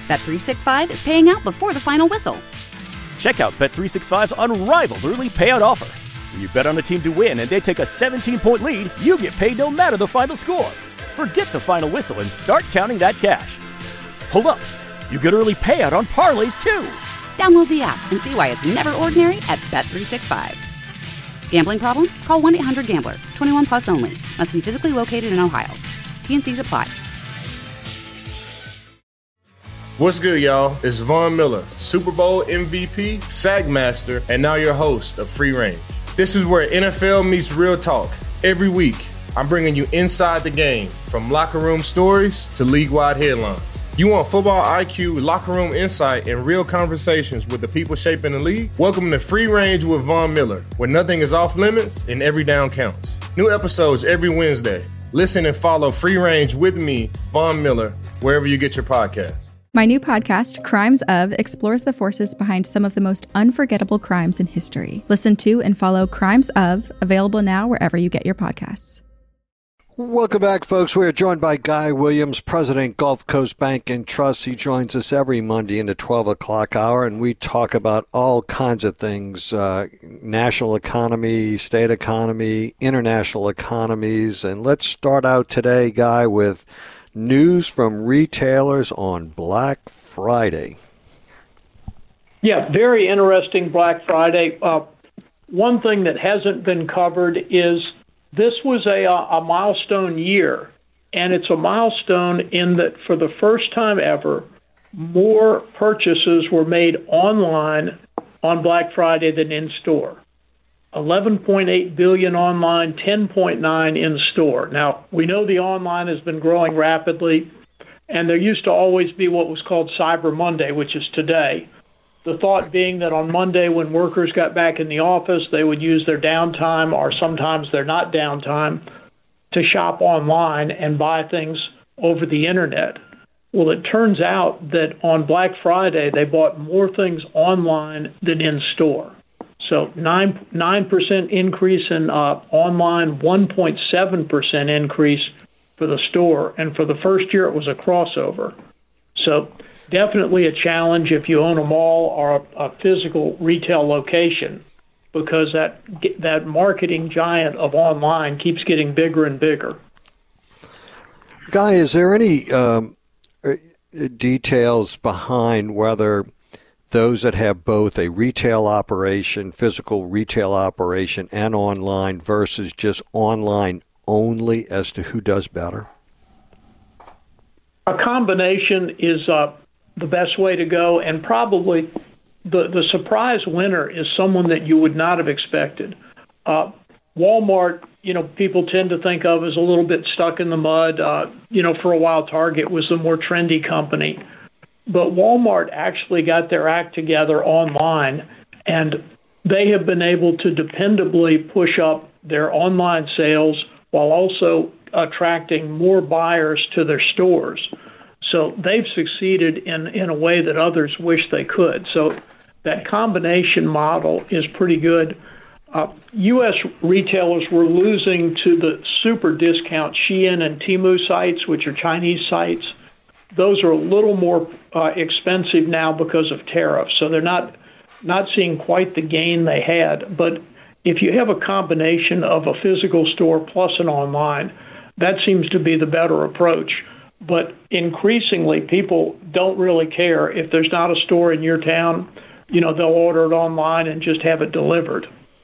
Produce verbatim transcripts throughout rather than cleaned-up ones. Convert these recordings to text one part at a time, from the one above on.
Bet three sixty-five is paying out before the final whistle. Check out Bet three sixty-five's unrivaled early payout offer. When you bet on a team to win and they take a seventeen-point lead, you get paid no matter the final score. Forget the final whistle and start counting that cash. Hold up. You get early payout on parlays, too. Download the app and see why it's never ordinary at Bet three sixty-five. Gambling problem? Call one eight hundred gambler. twenty-one plus only. Must be physically located in Ohio. T N Cs apply. What's good, y'all? It's Von Miller, Super Bowl M V P, Sack Master, and now your host of Free Range. This is where N F L meets real talk. Every week, I'm bringing you inside the game, from locker room stories to league-wide headlines. You want football I Q, locker room insight, and real conversations with the people shaping the league? Welcome to Free Range with Von Miller, where nothing is off limits and every down counts. New episodes every Wednesday. Listen and follow Free Range with me, Von Miller, wherever you get your podcasts. My new podcast, Crimes Of, explores the forces behind some of the most unforgettable crimes in history. Listen to and follow Crimes Of, available now wherever you get your podcasts. Welcome back, folks. We are joined by Guy Williams, President, Gulf Coast Bank and Trust. He joins us every Monday in the twelve o'clock hour, and we talk about all kinds of things, uh, national economy, state economy, international economies. And let's start out today, Guy, with news from retailers on Black Friday. Yeah, very interesting Black Friday. Uh, one thing that hasn't been covered is this was a, a milestone year, and it's a milestone in that for the first time ever, more purchases were made online on Black Friday than in store. eleven point eight billion online, ten point nine in store. Now, we know the online has been growing rapidly, and there used to always be what was called Cyber Monday, which is today. The thought being that on Monday, when workers got back in the office, they would use their downtime, or sometimes their not downtime, to shop online and buy things over the internet. Well, it turns out that on Black Friday, they bought more things online than in store. So nine nine percent increase in uh, online, one point seven percent increase for the store, and for the first year it was a crossover. So definitely a challenge if you own a mall or a, a physical retail location, because that that marketing giant of online keeps getting bigger and bigger. Guy, is there any um, details behind whether those that have both a retail operation, physical retail operation, and online versus just online only, as to who does better? A combination is uh, the best way to go, and probably the, the surprise winner is someone that you would not have expected. Uh, Walmart, you know, people tend to think of as a little bit stuck in the mud. Uh, you know, for a while, Target was the more trendy company. But Walmart actually got their act together online, and they have been able to dependably push up their online sales while also attracting more buyers to their stores. So they've succeeded in, in a way that others wish they could. So that combination model is pretty good. Uh, U S retailers were losing to the super discount Shein and Temu sites, which are Chinese sites. Those are a little more uh, expensive now because of tariffs, so they're not not seeing quite the gain they had. But if you have a combination of a physical store plus an online, that seems to be the better approach. But increasingly, people don't really care if there's not a store in your town. You know, they'll order it online and just have it delivered.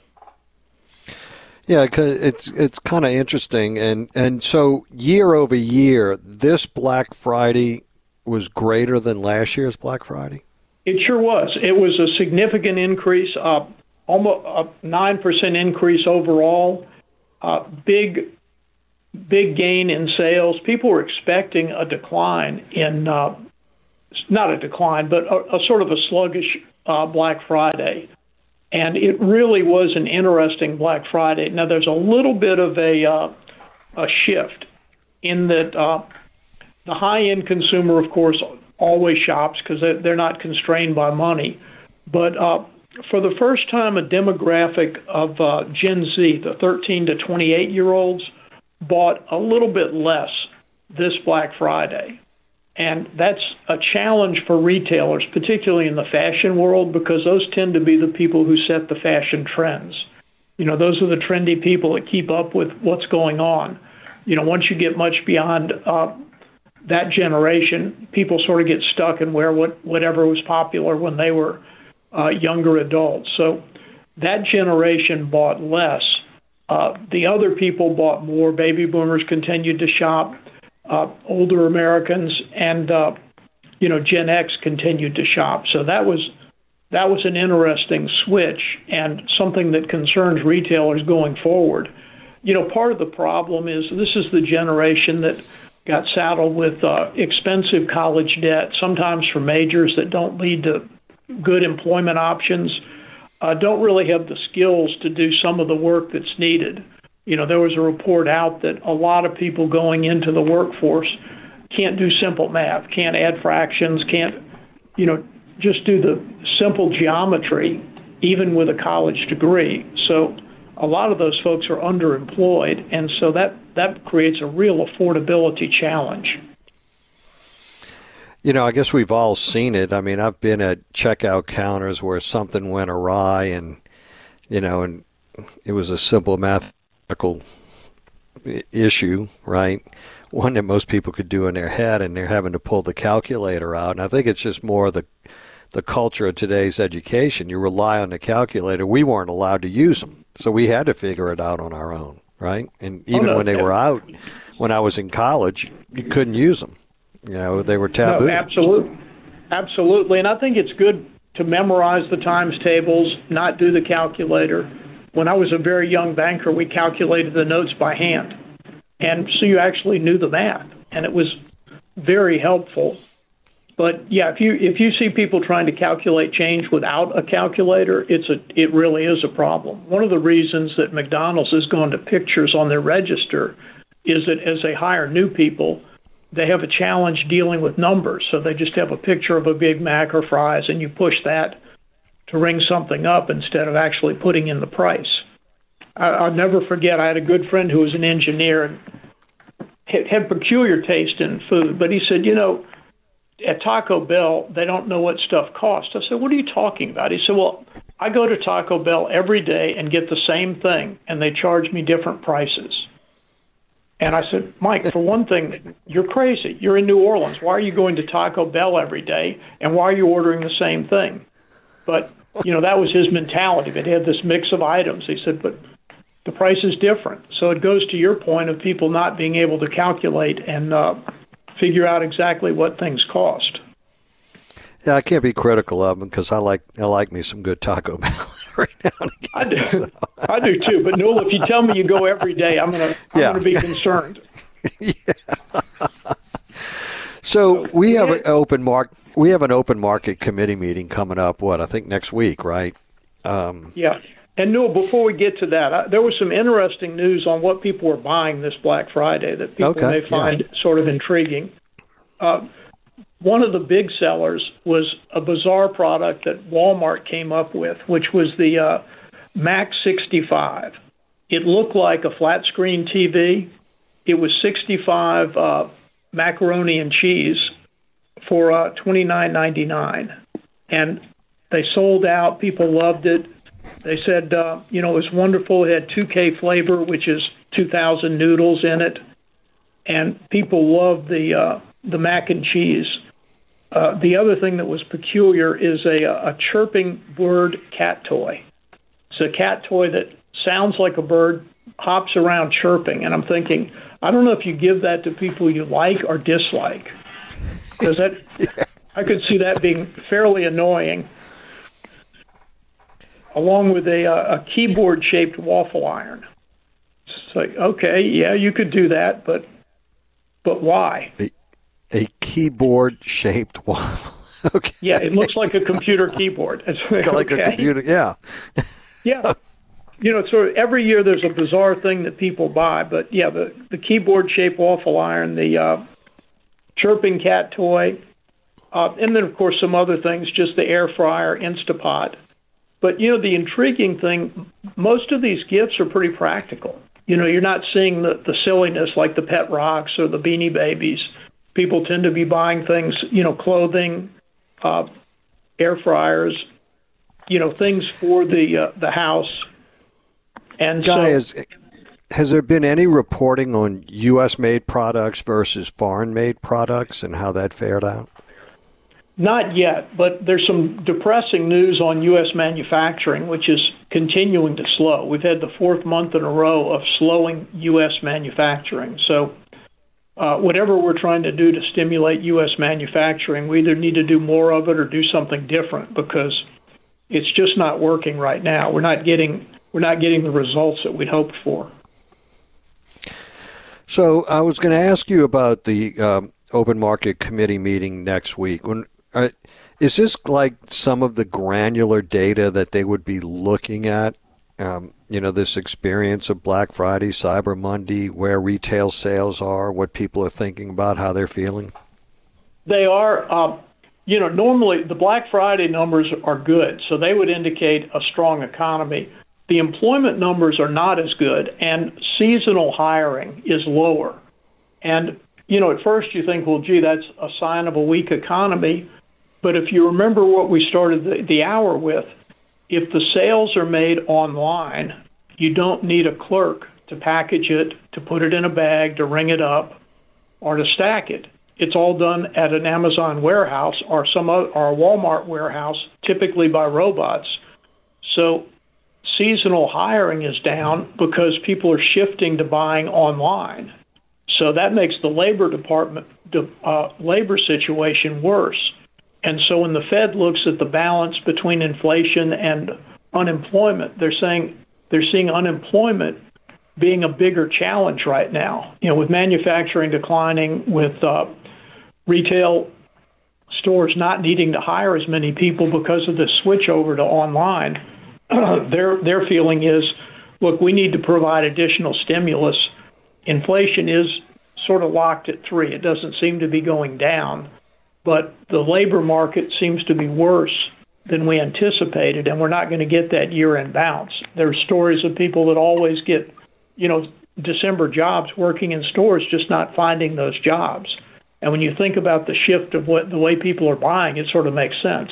Yeah, cause it's it's kind of interesting, and and so year over year, this Black Friday was greater than last year's Black Friday. It sure was. It was a significant increase, uh, almost a nine percent increase overall. Uh, big, big gain in sales. People were expecting a decline in, uh, not a decline, but a, a sort of a sluggish uh, Black Friday. And it really was an interesting Black Friday. Now, there's a little bit of a uh, a shift in that uh, the high-end consumer, of course, always shops because they're not constrained by money. But uh, for the first time, a demographic of uh, Gen Z, the thirteen to twenty-eight-year-olds, bought a little bit less this Black Friday. And that's a challenge for retailers, particularly in the fashion world, because those tend to be the people who set the fashion trends. You know, those are the trendy people that keep up with what's going on. You know, once you get much beyond uh, that generation, people sort of get stuck and wear what, whatever was popular when they were uh, younger adults. So that generation bought less. Uh, the other people bought more. Baby boomers continued to shop. Uh, older Americans and uh, you know Gen X continued to shop. So that was that was an interesting switch and something that concerns retailers going forward. You know, part of the problem is this is the generation that got saddled with uh, expensive college debt, sometimes for majors that don't lead to good employment options, uh, don't really have the skills to do some of the work that's needed. You know, there was a report out that a lot of people going into the workforce can't do simple math, can't add fractions, can't, you know, just do the simple geometry, even with a college degree. So a lot of those folks are underemployed, and so that, that creates a real affordability challenge. You know, I guess we've all seen it. I mean, I've been at checkout counters where something went awry and, you know, and it was a simple math issue, right? One that most people could do in their head, and they're having to pull the calculator out. And I think it's just more the the culture of today's education. You rely on the calculator. We weren't allowed to use them, so we had to figure it out on our own, right? And even oh, no, when they yeah. were out, when I was in college, you couldn't use them. You know, they were taboo. No, absolutely, absolutely. And I think it's good to memorize the times tables, not do the calculator. When I was a very young banker, we calculated the notes by hand. And so you actually knew the math, and it was very helpful. But, yeah, if you if you see people trying to calculate change without a calculator, it's a it really is a problem. One of the reasons that McDonald's has gone to pictures on their register is that as they hire new people, they have a challenge dealing with numbers. So they just have a picture of a Big Mac or fries, and you push that to ring something up instead of actually putting in the price. I, I'll never forget, I had a good friend who was an engineer and had, had peculiar taste in food, but he said, you know, at Taco Bell, they don't know what stuff costs. I said, what are you talking about? He said, well, I go to Taco Bell every day and get the same thing, and they charge me different prices. And I said, Mike, for one thing, you're crazy. You're in New Orleans. Why are you going to Taco Bell every day, and why are you ordering the same thing? But, you know, that was his mentality. It had this mix of items. He said, but the price is different. So it goes to your point of people not being able to calculate and uh, figure out exactly what things cost. Yeah, I can't be critical of them because I like I like me some good Taco Bell right now and again. I do. So. I do too. But Newell, if you tell me you go every day, I'm gonna I'm yeah. gonna be concerned. yeah. So we have an open mark. We have an open market committee meeting coming up. What I think next week, right? Um, yeah. And Newell, before we get to that, I, there was some interesting news on what people were buying this Black Friday that people okay, may find yeah. sort of intriguing. Uh, one of the big sellers was a bizarre product that Walmart came up with, which was the uh, Mac sixty-five. It looked like a flat screen T V. It was sixty-five uh, macaroni and cheese for uh, twenty-nine ninety-nine, and they sold out. People loved it. They said, uh, you know, it was wonderful. It had two K flavor, which is two thousand noodles in it, and people loved the uh, the mac and cheese. Uh, the other thing that was peculiar is a, a chirping bird cat toy. It's a cat toy that sounds like a bird, hops around chirping, and I'm thinking, I don't know if you give that to people you like or dislike, because that yeah. I could see that being fairly annoying. Along with a, a keyboard-shaped waffle iron. It's like, okay, yeah, you could do that, but but why? A, a keyboard-shaped waffle. Okay. Yeah, it looks like a computer keyboard. It's like, like okay. a computer, yeah. yeah. You know, sort of every year there's a bizarre thing that people buy, but yeah, the, the keyboard-shaped waffle iron, the uh, chirping cat toy, uh, and then, of course, some other things, just the air fryer, Instapot. But, you know, the intriguing thing, most of these gifts are pretty practical. You know, you're not seeing the, the silliness like the Pet Rocks or the Beanie Babies. people tend to be buying things, you know, clothing, uh, air fryers, you know, things for the uh, the house. And Guy, so, has, has there been any reporting on U S made products versus foreign-made products and how that fared out? Not yet, but there's some depressing news on U S manufacturing, which is continuing to slow. We've had the fourth month in a row of slowing U S manufacturing. So uh, whatever we're trying to do to stimulate U S manufacturing, we either need to do more of it or do something different, because it's just not working right now. We're not getting we're not getting the results that we'd hoped for. So I was going to ask you about the um, Open Market Committee meeting next week. When Uh, is this like some of the granular data that they would be looking at, um, you know, this experience of Black Friday, Cyber Monday, where retail sales are, what people are thinking about, how they're feeling? They are, um, you know, normally the Black Friday numbers are good, so they would indicate a strong economy. The employment numbers are not as good, and seasonal hiring is lower. And, you know, at first you think, well, gee, that's a sign of a weak economy. But if you remember what we started the, the hour with, if the sales are made online, you don't need a clerk to package it, to put it in a bag, to ring it up, or to stack it. It's all done at an Amazon warehouse or some other, or a Walmart warehouse, typically by robots. So seasonal hiring is down because people are shifting to buying online. So that makes the labor department, uh, labor situation worse. And so when the Fed looks at the balance between inflation and unemployment, they're saying they're seeing unemployment being a bigger challenge right now. You know, with manufacturing declining, with uh, retail stores not needing to hire as many people because of the switch over to online, their their feeling is, look, we need to provide additional stimulus. Inflation is sort of locked at three. It doesn't seem to be going down. But the labor market seems to be worse than we anticipated, and we're not going to get that year-end bounce. There's stories of people that always get, you know, December jobs working in stores, just not finding those jobs. And when you think about the shift of what the way people are buying, it sort of makes sense.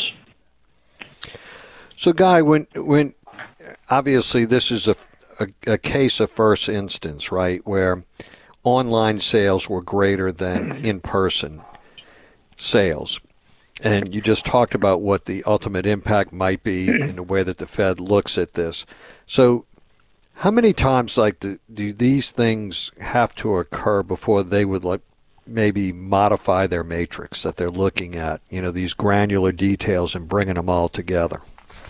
So, Guy, when when obviously this is a, a, a case of first instance, right, where online sales were greater than in-person sales. And you just talked about what the ultimate impact might be in the way that the Fed looks at this. So how many times like do, do these things have to occur before they would like maybe modify their matrix that they're looking at, you know, these granular details and bringing them all together?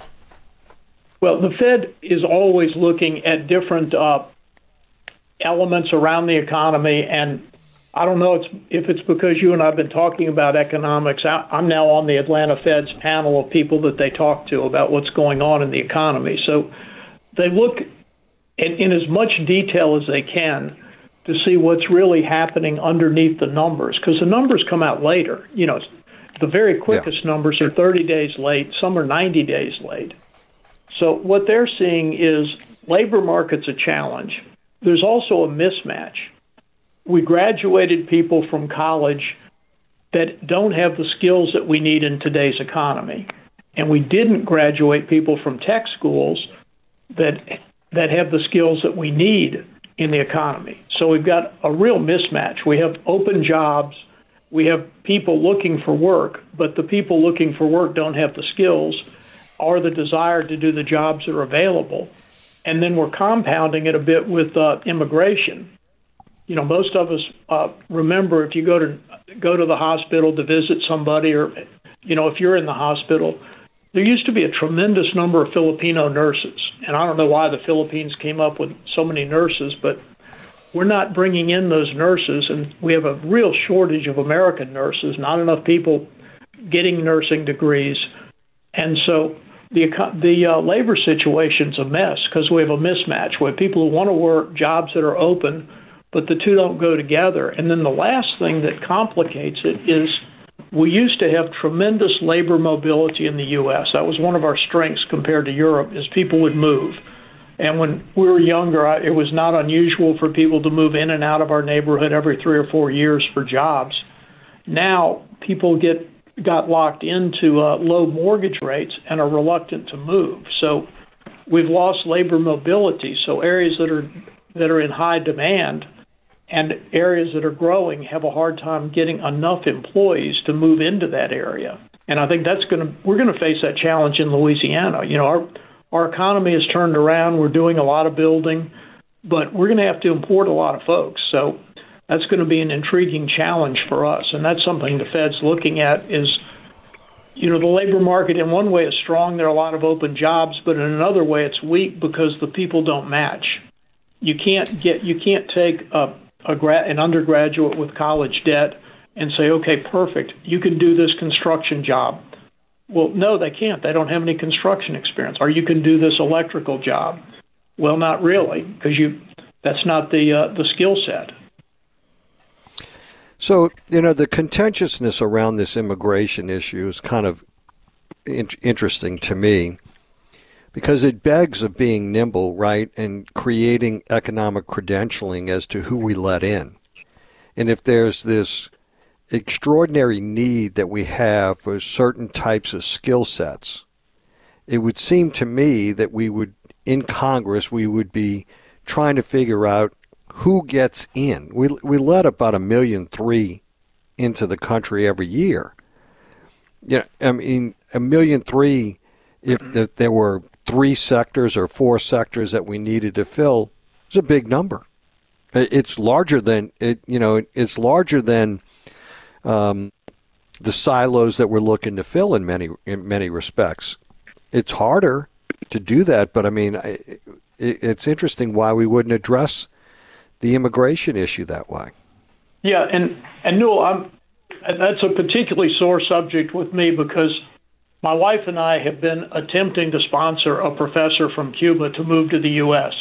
Well, the Fed is always looking at different uh, elements around the economy, and I don't know if it's because you and I have been talking about economics. I'm now on the Atlanta Fed's panel of people that they talk to about what's going on in the economy. So they look in, in as much detail as they can to see what's really happening underneath the numbers, because the numbers come out later. You know, the very quickest yeah. numbers are thirty days late. Some are ninety days late. So what they're seeing is labor market's a challenge. There's also a mismatch. We graduated people from college that don't have the skills that we need in today's economy. And we didn't graduate people from tech schools that that have the skills that we need in the economy. So we've got a real mismatch. We have open jobs. We have people looking for work, but the people looking for work don't have the skills or the desire to do the jobs that are available. And then we're compounding it a bit with uh, immigration. You know, most of us uh, remember if you go to go to the hospital to visit somebody, or, you know, if you're in the hospital, there used to be a tremendous number of Filipino nurses. And I don't know why the Philippines came up with so many nurses, but we're not bringing in those nurses. And we have a real shortage of American nurses, not enough people getting nursing degrees. And so the the uh, labor situation's a mess because we have a mismatch. We have people who want to work, jobs that are open, but the two don't go together. And then the last thing that complicates it is we used to have tremendous labor mobility in the U S. That was one of our strengths compared to Europe, is people would move. And when we were younger, it was not unusual for people to move in and out of our neighborhood every three or four years for jobs. Now people get got locked into uh, low mortgage rates and are reluctant to move. So we've lost labor mobility. So areas that are that are in high demand and areas that are growing have a hard time getting enough employees to move into that area. And I think that's going to we're going to face that challenge in Louisiana. You know, our our economy has turned around. We're doing a lot of building, but we're going to have to import a lot of folks. So that's going to be an intriguing challenge for us. And that's something the Fed's looking at is, you know, the labor market in one way is strong. There are a lot of open jobs, but in another way it's weak because the people don't match. You can't get you can't take a, a gra- an undergraduate with college debt and say, okay, perfect, you can do this construction job. Well, no, they can't. They don't have any construction experience. Or you can do this electrical job. Well, not really, because you that's not the uh, the skill set. So, you know, the contentiousness around this immigration issue is kind of in- interesting to me because it begs of being nimble, right, and creating economic credentialing as to who we let in. And if there's this extraordinary need that we have for certain types of skill sets, it would seem to me that we would, in Congress, we would be trying to figure out who gets in. We we let about a million three into the country every year. Yeah, I mean a million three. If, if there were three sectors or four sectors that we needed to fill, it's a big number. It's larger than it. You know, it's larger than um, the silos that we're looking to fill in many in many respects. It's harder to do that, but I mean, it, it's interesting why we wouldn't address the immigration issue that way. Yeah, and and Newell, I'm that's a particularly sore subject with me because my wife and I have been attempting to sponsor a professor from Cuba to move to the U S.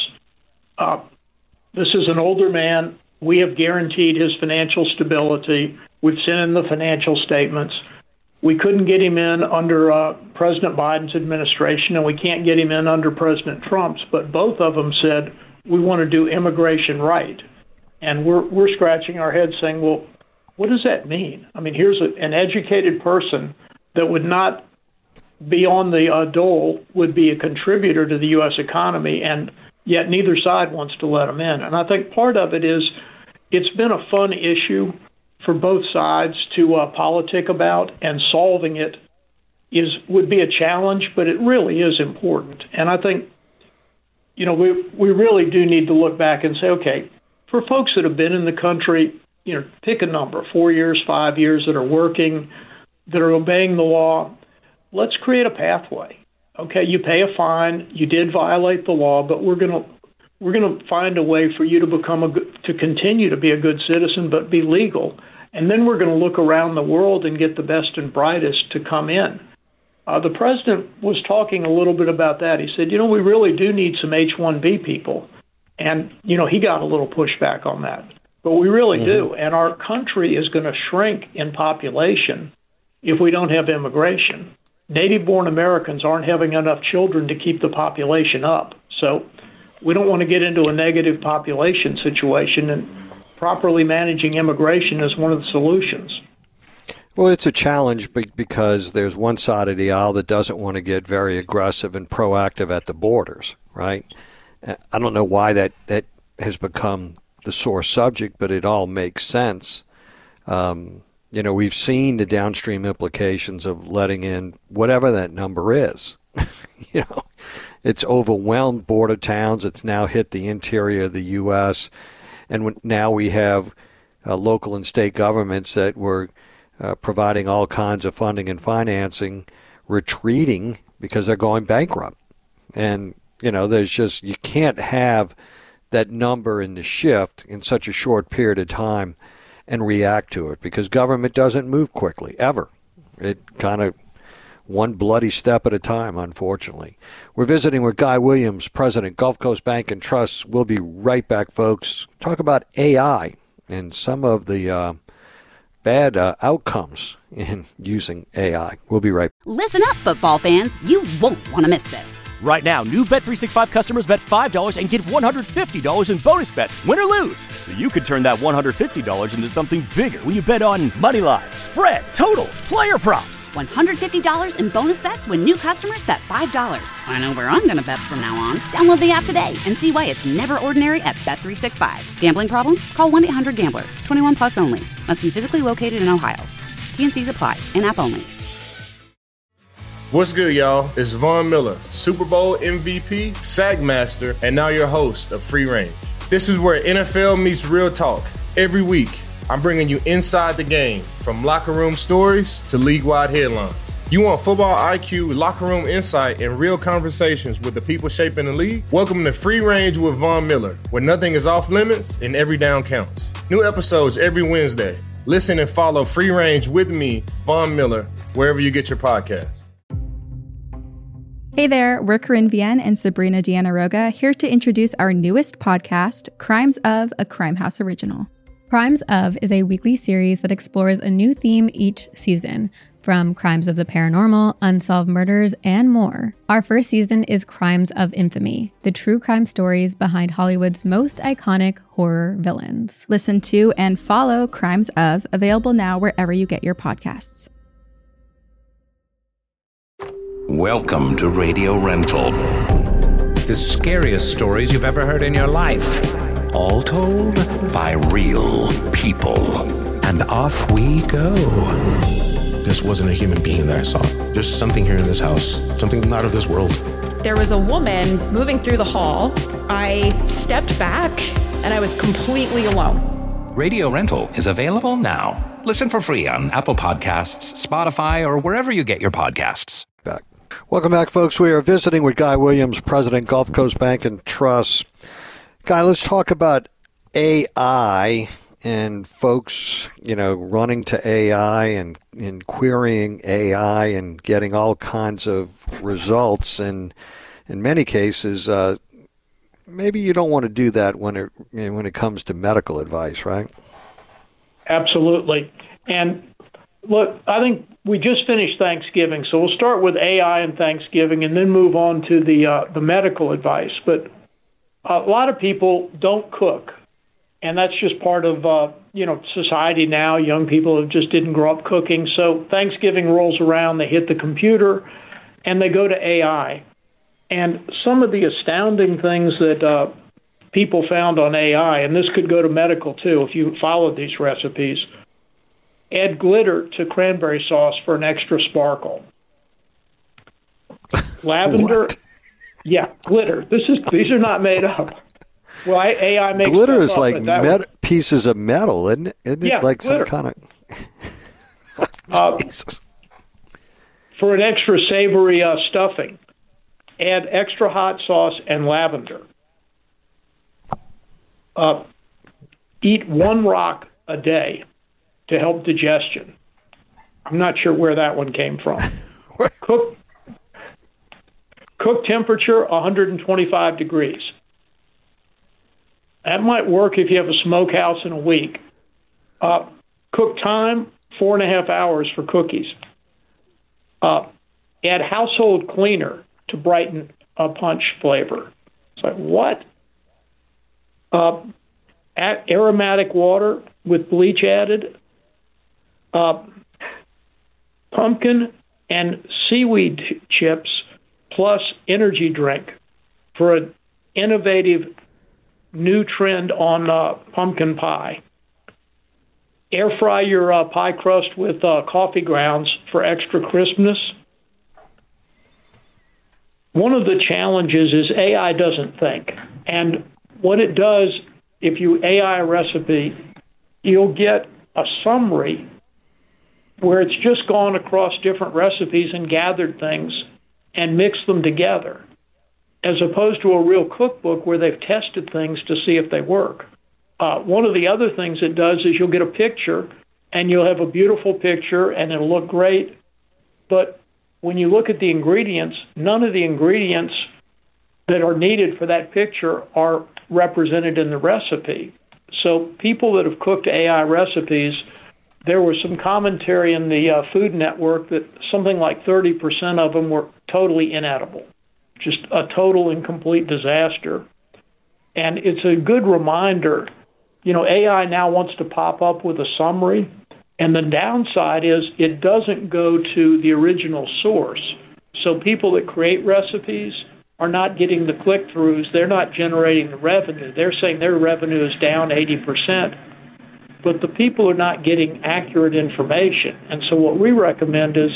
Uh, this is an older man. We have guaranteed his financial stability. We've sent in the financial statements. We couldn't get him in under uh, President Biden's administration, and we can't get him in under President Trump's, but both of them said, we want to do immigration right. And we're we're scratching our heads saying, well, what does that mean? I mean, here's a, an educated person that would not be on the uh, dole, would be a contributor to the U S economy, and yet neither side wants to let them in. And I think part of it is it's been a fun issue for both sides to uh, politic about, and solving it is would be a challenge, but it really is important. And I think You know, we we really do need to look back and say, okay, for folks that have been in the country, you know, pick a number, four years, five years, that are working, that are obeying the law, let's create a pathway. Okay, you pay a fine, you did violate the law, but we're gonna we're gonna find a way for you to become a to continue to be a good citizen, but be legal, and then we're going to look around the world and get the best and brightest to come in. Uh, the president was talking a little bit about that. He said, you know, we really do need some H one B people. And, you know, he got a little pushback on that. But we really mm-hmm. do. And our country is going to shrink in population if we don't have immigration. Native-born Americans aren't having enough children to keep the population up. So we don't want to get into a negative population situation, and properly managing immigration is one of the solutions. Well, it's a challenge because there's one side of the aisle that doesn't want to get very aggressive and proactive at the borders, right? I don't know why that, that has become the sore subject, but it all makes sense. Um, you know, we've seen the downstream implications of letting in whatever that number is. You know, it's overwhelmed border towns. It's now hit the interior of the U S, and now we have uh, local and state governments that were Uh, providing all kinds of funding and financing, retreating because they're going bankrupt. And, you know, there's just, you can't have that number in the shift in such a short period of time and react to it, because government doesn't move quickly, ever. It kind of one bloody step at a time, unfortunately. We're visiting with Guy Williams, President, Gulf Coast Bank and Trust. We'll be right back, folks. Talk about A I and some of the uh, bad uh, outcomes in using A I. We'll be right back. Listen up, football fans. You won't want to miss this. Right now, new Bet three sixty-five customers bet five dollars and get one hundred fifty dollars in bonus bets, win or lose. So you could turn that one hundred fifty dollars into something bigger when you bet on money line, spread, totals, player props. one hundred fifty dollars in bonus bets when new customers bet five dollars. I know where I'm going to bet from now on. Download the app today and see why it's never ordinary at Bet three sixty-five. Gambling problem? Call one eight hundred gambler. twenty-one plus only. Must be physically located in Ohio. T N Cs apply. In-app only. What's good, y'all? It's Von Miller, Super Bowl M V P, Sack Master, and now your host of Free Range. This is where N F L meets real talk. Every week, I'm bringing you inside the game, from locker room stories to league-wide headlines. You want football I Q, locker room insight, and real conversations with the people shaping the league? Welcome to Free Range with Von Miller, where nothing is off limits and every down counts. New episodes every Wednesday. Listen and follow Free Range with me, Von Miller, wherever you get your podcasts. Hey there, we're Corinne Vienne and Sabrina Deanna Roga, here to introduce our newest podcast, Crimes of, a Crime House original. Crimes of is a weekly series that explores a new theme each season, from crimes of the paranormal, unsolved murders, and more. Our first season is Crimes of Infamy, the true crime stories behind Hollywood's most iconic horror villains. Listen to and follow Crimes of, available now wherever you get your podcasts. Welcome to Radio Rental. The scariest stories you've ever heard in your life. All told by real people. And off we go. This wasn't a human being that I saw. There's something here in this house, something not of this world. There was a woman moving through the hall. I stepped back and I was completely alone. Radio Rental is available now. Listen for free on Apple Podcasts, Spotify, or wherever you get your podcasts. Back. Welcome back, folks. We are visiting with Guy Williams, President, Gulf Coast Bank and Trust. Guy, let's talk about A I and folks, you know, running to A I and, and querying A I and getting all kinds of results. And in many cases, uh, maybe you don't want to do that when it when it comes to medical advice, right? Absolutely. And look, I think we just finished Thanksgiving, so we'll start with A I and Thanksgiving and then move on to the uh, the medical advice. But a lot of people don't cook, and that's just part of uh, you know society now. Young people have just didn't grow up cooking, so Thanksgiving rolls around, they hit the computer, and they go to A I. And some of the astounding things that uh, people found on A I, and this could go to medical too if you followed these recipes. Add glitter to cranberry sauce for an extra sparkle. Lavender, yeah, glitter. This is these are not made up. Well, A I makes glitter is up, like met- pieces of metal, isn't it? Isn't yeah, it like glitter. some kind of? uh, for an extra savory uh, stuffing, add extra hot sauce and lavender. Uh, eat one rock a day to help digestion. I'm not sure where that one came from. Cook, cook temperature one hundred twenty-five degrees. That might work if you have a smokehouse in a week. Uh, cook time, four and a half hours for cookies. Uh, add household cleaner to brighten a punch flavor. It's like, what? Uh, add aromatic water with bleach added. Uh, pumpkin and seaweed chips plus energy drink for an innovative new trend on uh, pumpkin pie. Air fry your uh, pie crust with uh, coffee grounds for extra crispness. One of the challenges is A I doesn't think. And what it does, if you A I a recipe, you'll get a summary where it's just gone across different recipes and gathered things and mixed them together, as opposed to a real cookbook where they've tested things to see if they work. Uh, one of the other things it does is you'll get a picture, and you'll have a beautiful picture, and it'll look great. But when you look at the ingredients, none of the ingredients that are needed for that picture are represented in the recipe. So people that have cooked A I recipes there was some commentary in the uh, Food Network that something like thirty percent of them were totally inedible, just a total and complete disaster. And it's a good reminder, you know, A I now wants to pop up with a summary, and the downside is it doesn't go to the original source. So people that create recipes are not getting the click-throughs. They're not generating the revenue. They're saying their revenue is down eighty percent, but the people are not getting accurate information. And so what we recommend is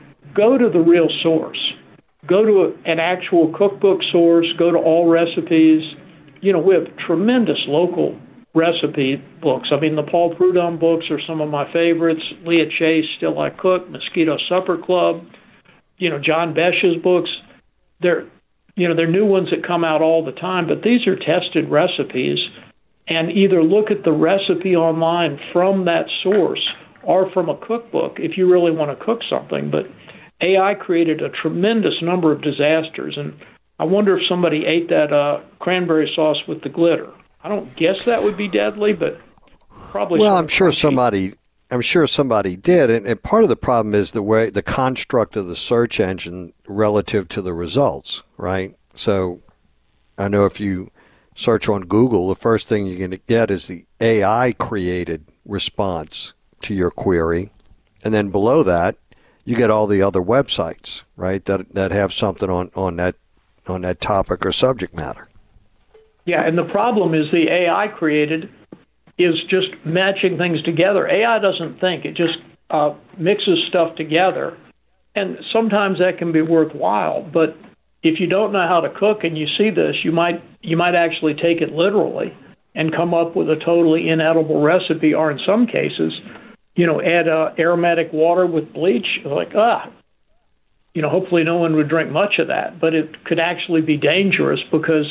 go to the real source. Go to a, an actual cookbook source. Go to All Recipes. You know, we have tremendous local recipe books. I mean, the Paul Prudhomme books are some of my favorites. Leah Chase, Still I Cook, Mosquito Supper Club, you know, John Besch's books. They're, you know, they're new ones that come out all the time, but these are tested recipes. And either look at the recipe online from that source or from a cookbook if you really want to cook something. But A I created a tremendous number of disasters, and I wonder if somebody ate that uh, cranberry sauce with the glitter. I don't guess that would be deadly, but probably. Well, I'm sure somebody, I'm sure somebody did, and, and part of the problem is the way the construct of the search engine relative to the results, right? So, I know if you search on Google, the first thing you're going to get is the A I-created response to your query, and then below that, you get all the other websites, right? That that have something on, on that on that topic or subject matter. Yeah, and the problem is the A I created is just matching things together. A I doesn't think; it just uh, mixes stuff together, and sometimes that can be worthwhile. But if you don't know how to cook and you see this, you might you might actually take it literally and come up with a totally inedible recipe, or in some cases, you know, add uh, aromatic water with bleach. Like, ah, you know, hopefully no one would drink much of that, but it could actually be dangerous because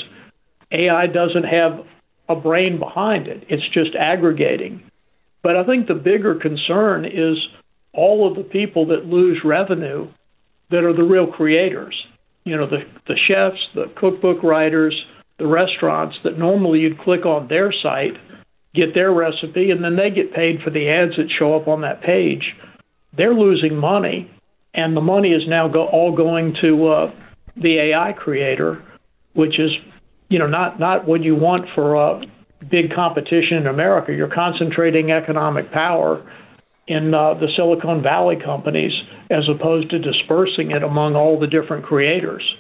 A I doesn't have a brain behind it. It's just aggregating. But I think the bigger concern is all of the people that lose revenue that are the real creators. You know, the, the chefs, the cookbook writers, the restaurants that normally you'd click on their site, get their recipe, and then they get paid for the ads that show up on that page. They're losing money, and the money is now go, all going to uh, the A I creator, which is, you know, not, not what you want for uh, big competition in America. You're concentrating economic power in uh, the Silicon Valley companies as opposed to dispersing it among all the different creators.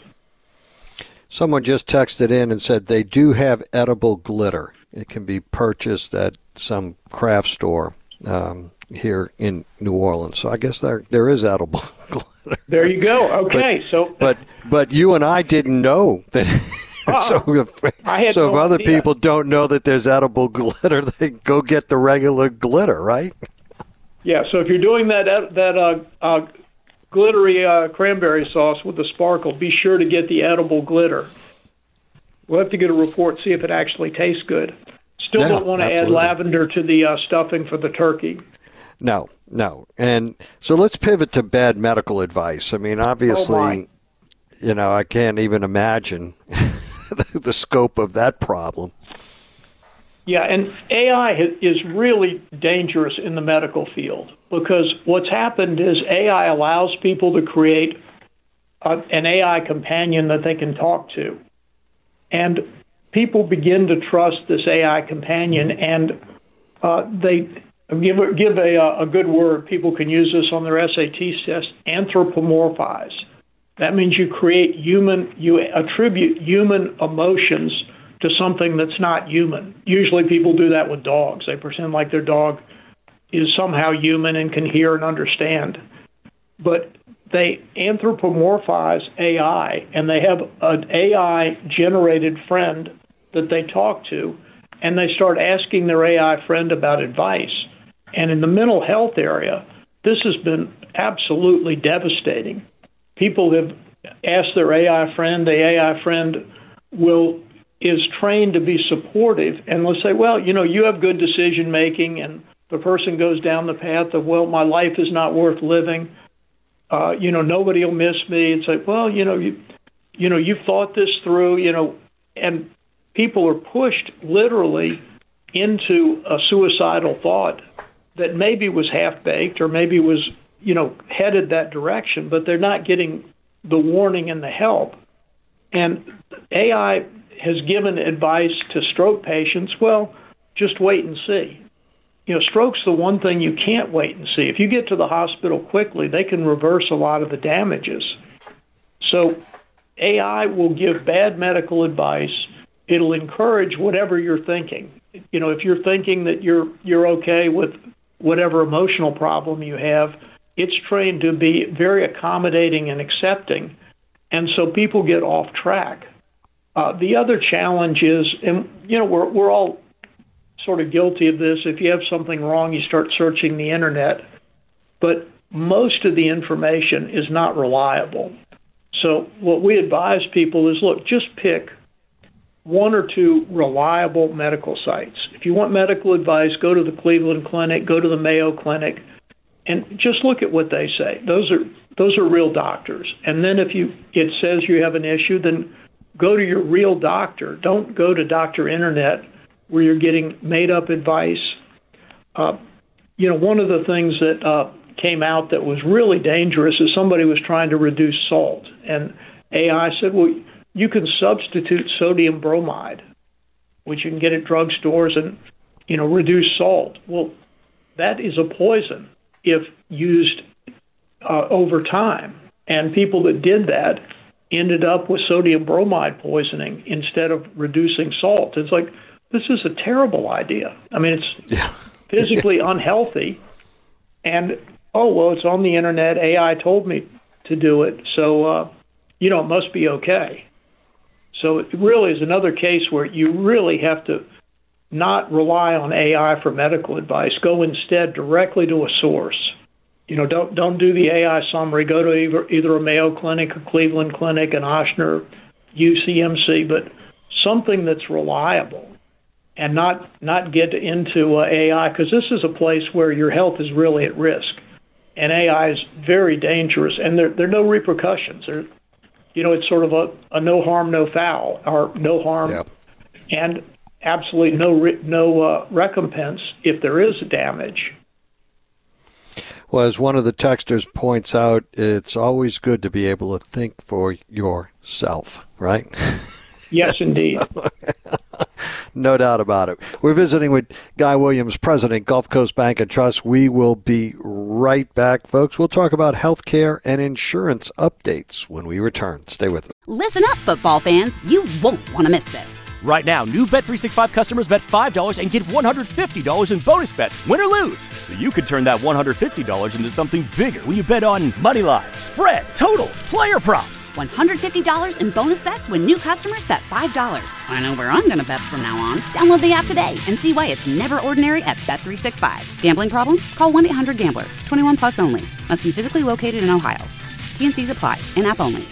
Someone just texted in and said they do have edible glitter. It can be purchased at some craft store um, here in New Orleans. So I guess there there is edible glitter. There you go. Okay, but, so but but you and I didn't know that. Uh, so if, I had so no if other idea. people don't know that there's edible glitter, they go get the regular glitter, right? Yeah. So if you're doing that that uh, uh, glittery uh, cranberry sauce with the sparkle, be sure to get the edible glitter. We'll have to get a report, see if it actually tastes good. Still Yeah, don't want to absolutely. add lavender to the uh, stuffing for the turkey. No, no. And so let's pivot to bad medical advice. I mean, obviously, my. you know, I can't even imagine the scope of that problem. Yeah, and A I ha- is really dangerous in the medical field because what's happened is A I allows people to create a, an A I companion that they can talk to. And people begin to trust this A I companion, and uh, they give, a- give a, a good word. People can use this on their S A T test, anthropomorphize. That means you create human, you attribute human emotions to something that's not human. Usually people do that with dogs. They pretend like their dog is somehow human and can hear and understand. But they anthropomorphize A I, and they have an A I-generated friend that they talk to, and they start asking their A I friend about advice. And in the mental health area, this has been absolutely devastating. People have asked their A I friend, the A I friend will is trained to be supportive, and let's say, well, you know, you have good decision making, and the person goes down the path of, well, my life is not worth living. Uh, you know, nobody will miss me. It's like, well, you know, you, you know, you've thought this through, you know, and people are pushed literally into a suicidal thought that maybe was half-baked or maybe was, you know, headed that direction, but they're not getting the warning and the help. And A I has given advice to stroke patients, well, just wait and see. You know, stroke's the one thing you can't wait and see. If you get to the hospital quickly, they can reverse a lot of the damages. So A I will give bad medical advice. It'll encourage whatever you're thinking. You know, if you're thinking that you're you're okay with whatever emotional problem you have, it's trained to be very accommodating and accepting. And so people get off track. Uh, the other challenge is, and, you know, we're we're all sort of guilty of this. If you have something wrong, you start searching the internet. But most of the information is not reliable. So what we advise people is, look, just pick one or two reliable medical sites. If you want medical advice, go to the Cleveland Clinic, go to the Mayo Clinic, and just look at what they say. Those are those are real doctors. And then if you it says you have an issue, then go to your real doctor. Don't go to Doctor Internet where you're getting made-up advice. Uh, you know, one of the things that uh, came out that was really dangerous is somebody was trying to reduce salt. And A I said, well, you can substitute sodium bromide, which you can get at drugstores, and, you know, reduce salt. Well, that is a poison if used uh, over time. And people that did that ended up with sodium bromide poisoning instead of reducing salt. It's like, this is a terrible idea. I mean, it's yeah. physically unhealthy. And, oh, well, it's on the internet. A I told me to do it. So, uh, you know, it must be okay. So it really is another case where you really have to not rely on A I for medical advice. Go instead directly to a source. You know, don't don't do the A I summary. Go to either, either a Mayo Clinic, a Cleveland Clinic, an Ochsner, U C M C, but something that's reliable, and not not get into uh, A I, because this is a place where your health is really at risk, and A I is very dangerous, and there there are no repercussions. There, you know, it's sort of a, a no harm, no foul, or no harm, yep. and absolutely no re- no uh, recompense if there is damage. Well, as one of the texters points out, it's always good to be able to think for yourself, right? Yes, indeed. No doubt about it. We're visiting with Guy Williams, President, Gulf Coast Bank and Trust. We will be right back, folks. We'll talk about healthcare and insurance updates when we return. Stay with us. Listen up, football fans. You won't want to miss this. Right now, new Bet three sixty-five customers bet five dollars and get one hundred fifty dollars in bonus bets, win or lose. So you could turn that one hundred fifty dollars into something bigger when you bet on money line, spread, totals, player props. one hundred fifty dollars in bonus bets when new customers bet five dollars. I know where I'm going to bet from now on. Download the app today and see why it's never ordinary at Bet three sixty-five. Gambling problem? Call one eight hundred gambler. twenty-one plus only. Must be physically located in Ohio. T and C's apply. In-app only.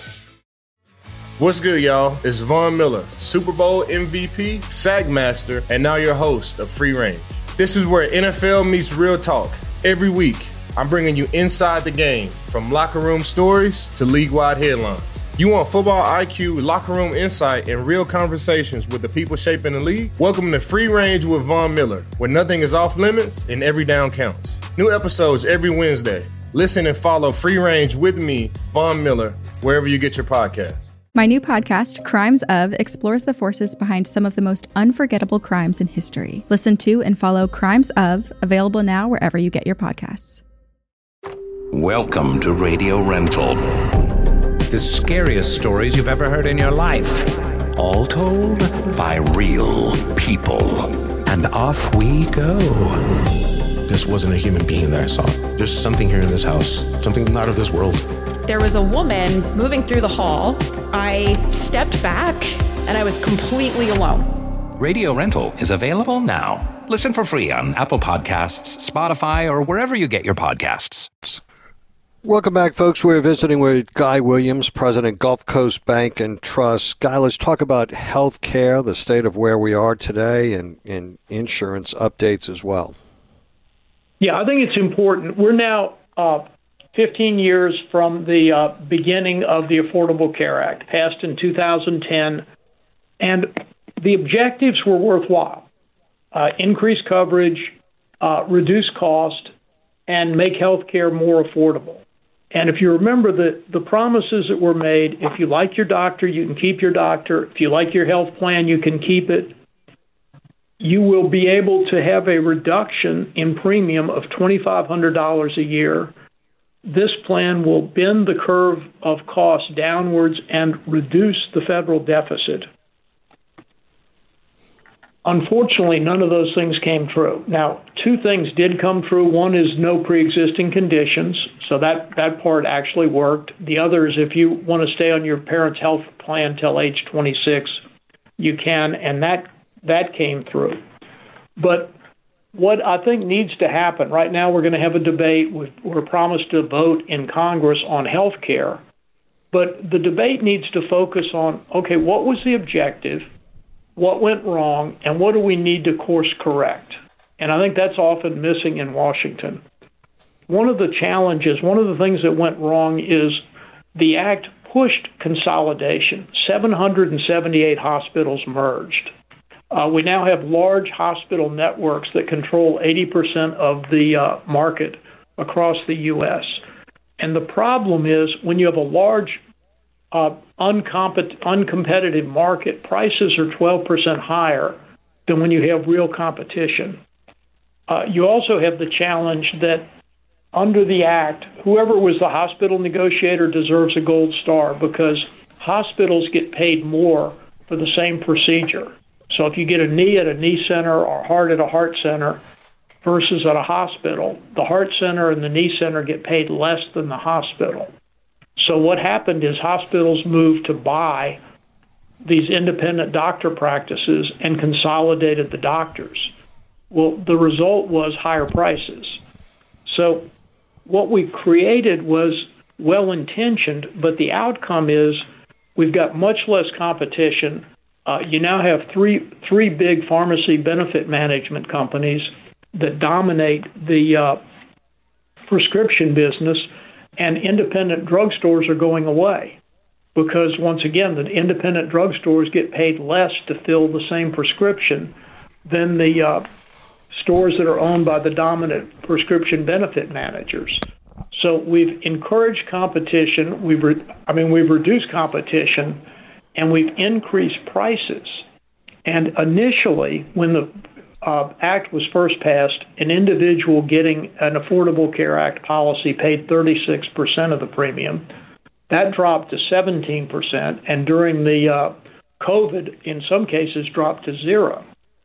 What's good, y'all? It's Von Miller, Super Bowl M V P, SAG Master, and now your host of Free Range. This is where N F L meets real talk. Every week, I'm bringing you inside the game, from locker room stories to league-wide headlines. You want football I Q, locker room insight, and real conversations with the people shaping the league? Welcome to Free Range with Von Miller, where nothing is off limits and every down counts. New episodes every Wednesday. Listen and follow Free Range with me, Von Miller, wherever you get your podcasts. My new podcast, Crimes Of, explores the forces behind some of the most unforgettable crimes in history. Listen to and follow Crimes Of, available now wherever you get your podcasts. Welcome to Radio Rental. The scariest stories you've ever heard in your life. All told by real people. And off we go. This wasn't a human being that I saw. There's something here in this house, something not of this world. There was a woman moving through the hall. I stepped back, and I was completely alone. Radio Rental is available now. Listen for free on Apple Podcasts, Spotify, or wherever you get your podcasts. Welcome back, folks. We're visiting with Guy Williams, President, Gulf Coast Bank and Trust. Guy, let's talk about health care, the state of where we are today, and, and insurance updates as well. Yeah, I think it's important. We're now uh, fifteen years from the uh, beginning of the Affordable Care Act, passed in two thousand ten, and the objectives were worthwhile. Uh, increased coverage, uh, reduce cost, and make health care more affordable. And if you remember the, the promises that were made, if you like your doctor, you can keep your doctor. If you like your health plan, you can keep it. You will be able to have a reduction in premium of two thousand five hundred dollars a year. This plan will bend the curve of cost downwards and reduce the federal deficit. Unfortunately, none of those things came true. Now, two things did come true. One is no pre-existing conditions, so that, that part actually worked. The other is if you want to stay on your parents' health plan till age twenty-six, you can, and that that came through. But what I think needs to happen, right now we're going to have a debate. We're promised to vote in Congress on health care, but the debate needs to focus on, okay, what was the objective? What went wrong, and what do we need to course correct? And I think that's often missing in Washington. One of the challenges, one of the things that went wrong is the act pushed consolidation. seven hundred seventy-eight hospitals merged. Uh, we now have large hospital networks that control eighty percent of the uh, market across the U S. And the problem is when you have a large Uh, uncompet- uncompetitive market, prices are twelve percent higher than when you have real competition. Uh, you also have the challenge that under the Act, whoever was the hospital negotiator deserves a gold star because hospitals get paid more for the same procedure. So if you get a knee at a knee center or heart at a heart center versus at a hospital, the heart center and the knee center get paid less than the hospital. So what happened is hospitals moved to buy these independent doctor practices and consolidated the doctors. Well, the result was higher prices. So what we created was well-intentioned, but the outcome is we've got much less competition. Uh, you now have three three big pharmacy benefit management companies that dominate the uh, prescription business, and independent drugstores are going away because, once again, the independent drugstores get paid less to fill the same prescription than the uh, stores that are owned by the dominant prescription benefit managers. So we've encouraged competition. We've, re- I mean, we've reduced competition, and we've increased prices. And initially, when the Uh, Act was first passed, an individual getting an Affordable Care Act policy paid thirty-six percent of the premium. That dropped to seventeen percent, and during the uh, COVID, in some cases, dropped to zero.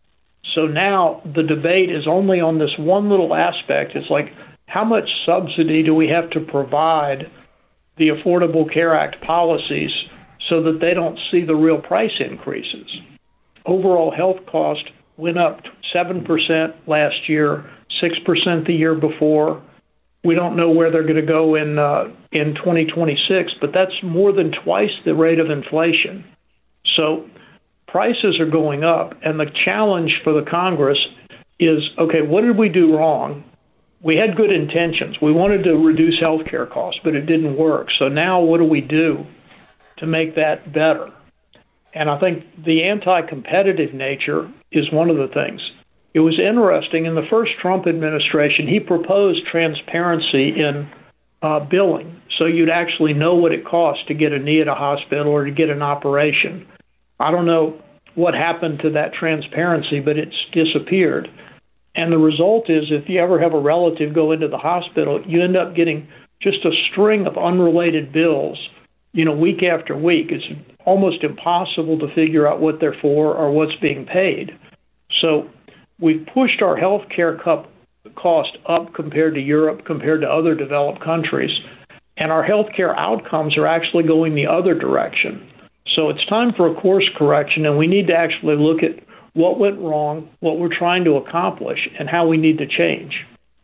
So now the debate is only on this one little aspect. It's like, how much subsidy do we have to provide the Affordable Care Act policies so that they don't see the real price increases? Overall health cost went up seven percent last year, six percent the year before. We don't know where they're going to go in uh, in twenty twenty-six, but that's more than twice the rate of inflation. So prices are going up, and the challenge for the Congress is, okay, what did we do wrong? We had good intentions. We wanted to reduce health care costs, but it didn't work. So now what do we do to make that better? And I think the anti-competitive nature is one of the things. It was interesting, in the first Trump administration, he proposed transparency in uh, billing, so you'd actually know what it costs to get a knee at a hospital or to get an operation. I don't know what happened to that transparency, but it's disappeared. And the result is if you ever have a relative go into the hospital, you end up getting just a string of unrelated bills, you know, week after week. It's almost impossible to figure out what they're for or what's being paid. So we've pushed our health care cost up compared to Europe, compared to other developed countries, and our health care outcomes are actually going the other direction. So it's time for a course correction, and we need to actually look at what went wrong, what we're trying to accomplish, and how we need to change.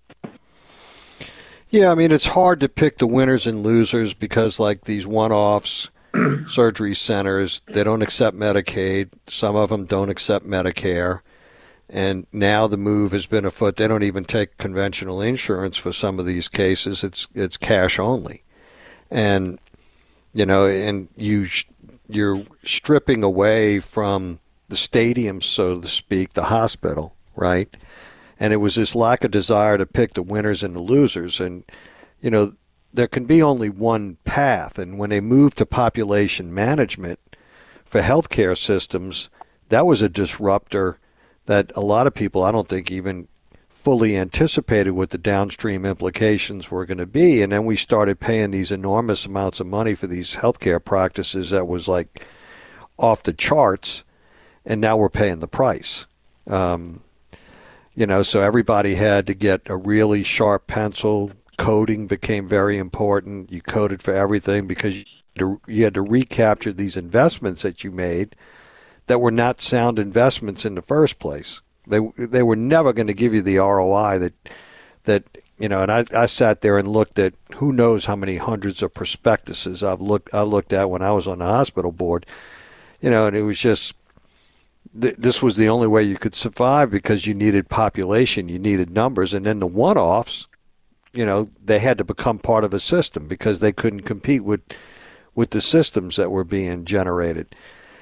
Yeah, I mean, it's hard to pick the winners and losers because, like, these one-offs, surgery centers, they don't accept Medicaid. Some of them don't accept Medicare. And now the move has been afoot. They don't even take conventional insurance for some of these cases. It's it's cash only. And, you know, and you, you're stripping away from the stadium, so to speak, the hospital, right? And it was this lack of desire to pick the winners and the losers. And, you know, there can be only one path. And when they moved to population management for healthcare systems, that was a disruptor that a lot of people, I don't think, even fully anticipated what the downstream implications were going to be. And then we started paying these enormous amounts of money for these healthcare practices that was like off the charts. And now we're paying the price. Um, you know, so everybody had to get a really sharp pencil. Coding became very important. You coded for everything because you had to, you had to recapture these investments that you made that were not sound investments in the first place. They they were never going to give you the R O I that that you know. And I, I sat there and looked at who knows how many hundreds of prospectuses I've looked I looked at when I was on the hospital board, you know, and it was just th- this was the only way you could survive because you needed population, you needed numbers, and then the one-offs, you know, they had to become part of a system because they couldn't compete with with the systems that were being generated.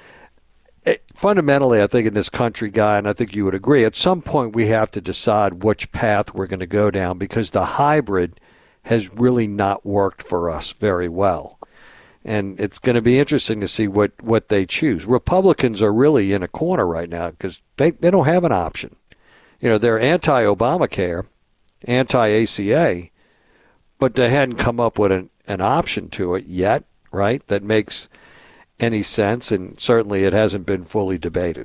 It, fundamentally, I think in this country, Guy, and I think you would agree, at some point we have to decide which path we're going to go down because the hybrid has really not worked for us very well. And it's going to be interesting to see what, what they choose. Republicans are really in a corner right now because they, they don't have an option. You know, they're anti-Obamacare, anti-A C A, but they hadn't come up with an, an option to it yet, right, that makes any sense, and certainly it hasn't been fully debated.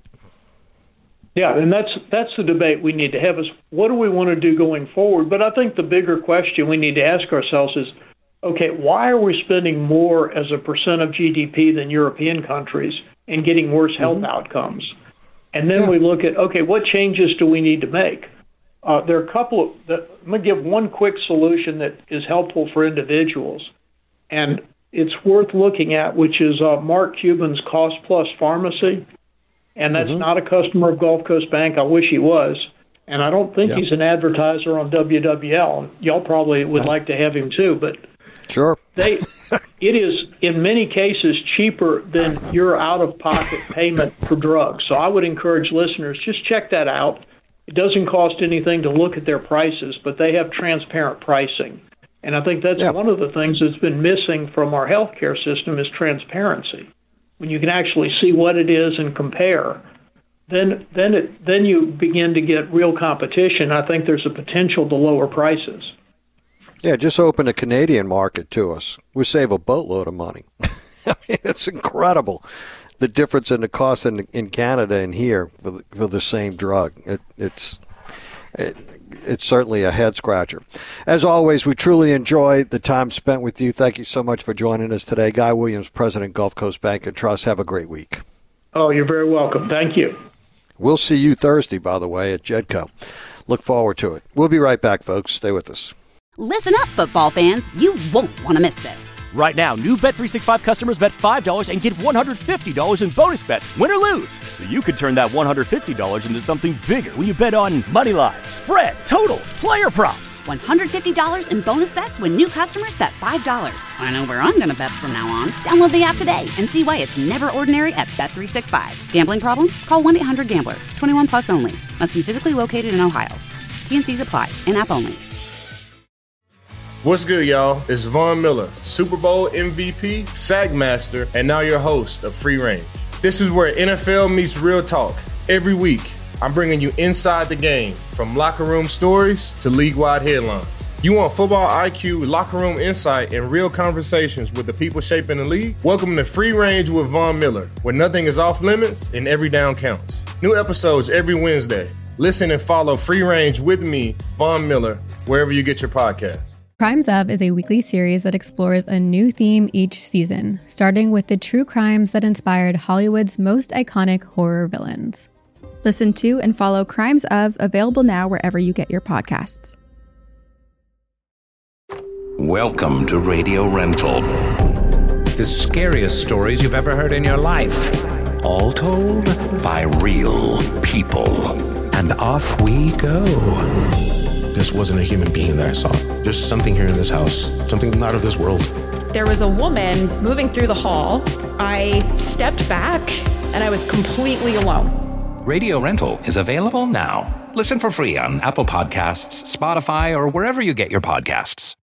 Yeah, and that's that's the debate we need to have is what do we want to do going forward? But I think the bigger question we need to ask ourselves is, okay, why are we spending more as a percent of G D P than European countries and getting worse health mm-hmm. outcomes? And then yeah. we look at, okay, what changes do we need to make? Uh, there are a couple of, the, I'm going to give one quick solution that is helpful for individuals. And it's worth looking at, which is uh, Mark Cuban's Cost Plus Pharmacy. And that's mm-hmm. not a customer of Gulf Coast Bank. I wish he was. And I don't think yep. he's an advertiser on W W L. Y'all probably would like to have him too. But sure. they, it is, in many cases, cheaper than your out-of-pocket payment for drugs. So I would encourage listeners, just check that out. It doesn't cost anything to look at their prices, but they have transparent pricing. And I think that's yeah. one of the things that's been missing from our healthcare system is transparency. When you can actually see what it is and compare, then then it, then you begin to get real competition. I think there's a potential to lower prices. Yeah, just open a Canadian market to us. We save a boatload of money. I mean, it's incredible, the difference in the cost in, in Canada and here for the, for the same drug. It, it's it, it's certainly a head scratcher. As always, we truly enjoy the time spent with you. Thank you so much for joining us today. Guy Williams, President, Gulf Coast Bank and Trust. Have a great week. Oh, you're very welcome. Thank you. We'll see you Thursday, by the way, at Jedco. Look forward to it. We'll be right back, folks. Stay with us. Listen up, football fans. You won't want to miss this. Right now, new Bet three sixty-five customers bet five dollars and get one hundred fifty dollars in bonus bets, win or lose. So you could turn that one hundred fifty dollars into something bigger when you bet on money line, spread, totals, player props. one hundred fifty dollars in bonus bets when new customers bet five dollars. I know where I'm going to bet from now on. Download the app today and see why it's never ordinary at Bet three sixty-five. Gambling problem? Call one eight hundred gambler. twenty-one plus only. Must be physically located in Ohio. T and C's apply. In-app only. What's good, y'all? It's Von Miller, Super Bowl M V P, SAG Master, and now your host of Free Range. This is where N F L meets real talk. Every week, I'm bringing you inside the game, from locker room stories to league-wide headlines. You want football I Q, locker room insight, and real conversations with the people shaping the league? Welcome to Free Range with Von Miller, where nothing is off limits and every down counts. New episodes every Wednesday. Listen and follow Free Range with me, Von Miller, wherever you get your podcasts. Crimes Of is a weekly series that explores a new theme each season, starting with the true crimes that inspired Hollywood's most iconic horror villains. Listen to and follow Crimes Of, available now wherever you get your podcasts. Welcome to Radio Rental. The scariest stories you've ever heard in your life, all told by real people. And off we go. This wasn't a human being that I saw. There's something here in this house, something not of this world. There was a woman moving through the hall. I stepped back, and I was completely alone. Radio Rental is available now. Listen for free on Apple Podcasts, Spotify, or wherever you get your podcasts.